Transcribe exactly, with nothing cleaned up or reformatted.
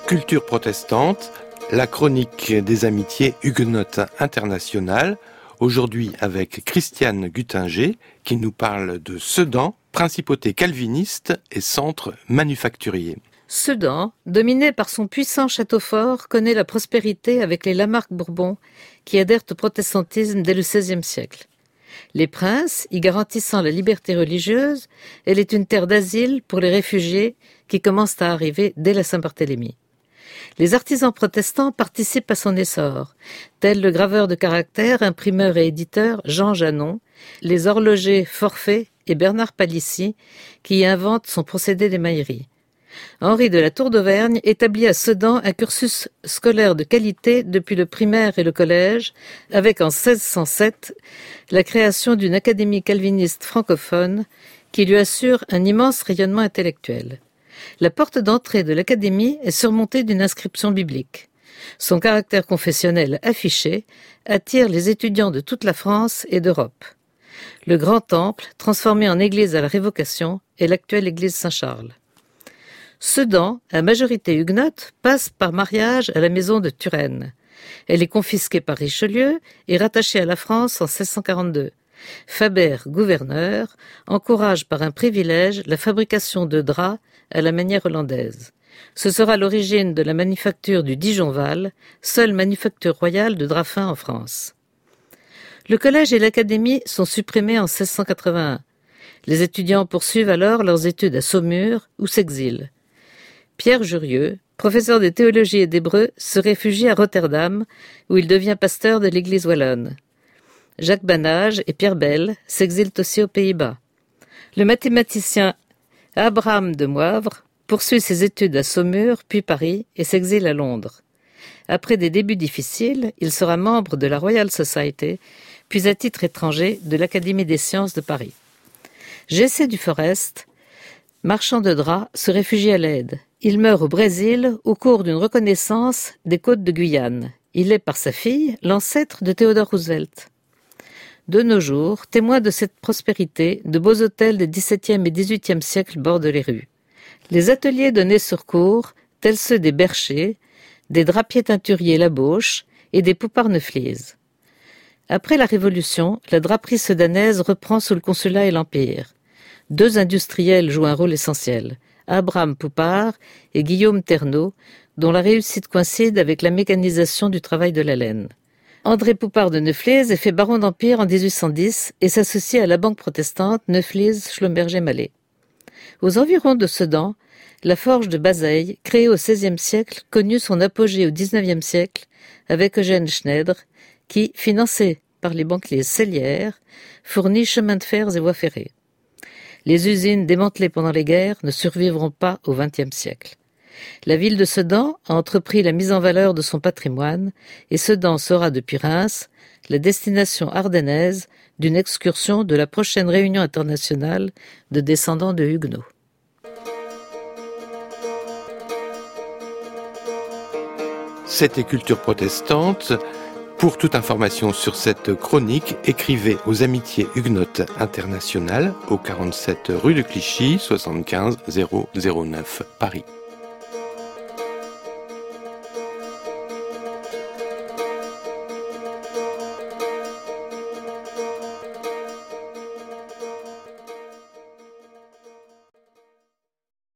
Culture protestante, la chronique des amitiés huguenotes internationales, aujourd'hui avec Christiane Guttinger qui nous parle de Sedan, principauté calviniste et centre manufacturier. Sedan, dominé par son puissant château fort, connaît la prospérité avec les Lamarque-Bourbon qui adhèrent au protestantisme dès le seizième siècle. Les princes y garantissant la liberté religieuse, elle est une terre d'asile pour les réfugiés qui commencent à arriver dès la Saint-Barthélemy. Les artisans protestants participent à son essor, tels le graveur de caractères, imprimeur et éditeur Jean Janon, les horlogers Forfait et Bernard Palissy qui y inventent son procédé d'émaillerie. Henri de la Tour d'Auvergne établit à Sedan un cursus scolaire de qualité depuis le primaire et le collège, avec en seize cent sept la création d'une académie calviniste francophone qui lui assure un immense rayonnement intellectuel. La porte d'entrée de l'académie est surmontée d'une inscription biblique. Son caractère confessionnel affiché attire les étudiants de toute la France et d'Europe. Le grand temple, transformé en église à la Révocation, est l'actuelle église Saint-Charles. Sedan, à majorité huguenote, passe par mariage à la maison de Turenne. Elle est confisquée par Richelieu et rattachée à la France en seize cent quarante-deux. Faber, gouverneur, encourage par un privilège la fabrication de draps à la manière hollandaise. Ce sera l'origine de la manufacture du Dijonval, seule manufacture royale de draps fins en France. Le collège et l'académie sont supprimés en seize cent quatre-vingt-un. Les étudiants poursuivent alors leurs études à Saumur ou s'exilent. Pierre Jurieu, professeur de théologie et d'hébreu, se réfugie à Rotterdam, où il devient pasteur de l'église wallonne. Jacques Banage et Pierre Bell s'exilent aussi aux Pays-Bas. Le mathématicien Abraham de Moivre poursuit ses études à Saumur, puis Paris, et s'exile à Londres. Après des débuts difficiles, il sera membre de la Royal Society, puis à titre étranger de l'Académie des sciences de Paris. Gessé du Forest, marchand de draps, se réfugie à l'Aide. Il meurt au Brésil au cours d'une reconnaissance des côtes de Guyane. Il est, par sa fille, l'ancêtre de Theodore Roosevelt. De nos jours, témoin de cette prospérité, de beaux hôtels des dix-septième et dix-huitième siècles bordent les rues. Les ateliers de Nez-sur-Cour, tels ceux des Berchers, des drapiers teinturiers Labauche et des Poupart-Neuflies. Après la Révolution, la draperie sedanaise reprend sous le Consulat et l'Empire. Deux industriels jouent un rôle essentiel, Abraham Poupart et Guillaume Ternaux, dont la réussite coïncide avec la mécanisation du travail de la laine. André Poupart de Neuflies est fait baron d'Empire en dix-huit cent dix et s'associe à la banque protestante Neuflies-Schlumberger-Mallet. Aux environs de Sedan, la forge de Bazeilles, créée au seizième siècle, connut son apogée au dix-neuvième siècle avec Eugène Schneider, qui, financé par les banquiers Sellières, fournit chemins de fer et voies ferrées. Les usines démantelées pendant les guerres ne survivront pas au vingtième siècle. La ville de Sedan a entrepris la mise en valeur de son patrimoine et Sedan sera depuis Reims la destination ardennaise d'une excursion de la prochaine réunion internationale de descendants de Huguenots. C'était Culture protestante. Pour toute information sur cette chronique, écrivez aux Amitiés Huguenotes Internationales au quarante-sept rue de Clichy, soixante-quinze zéro zéro neuf Paris.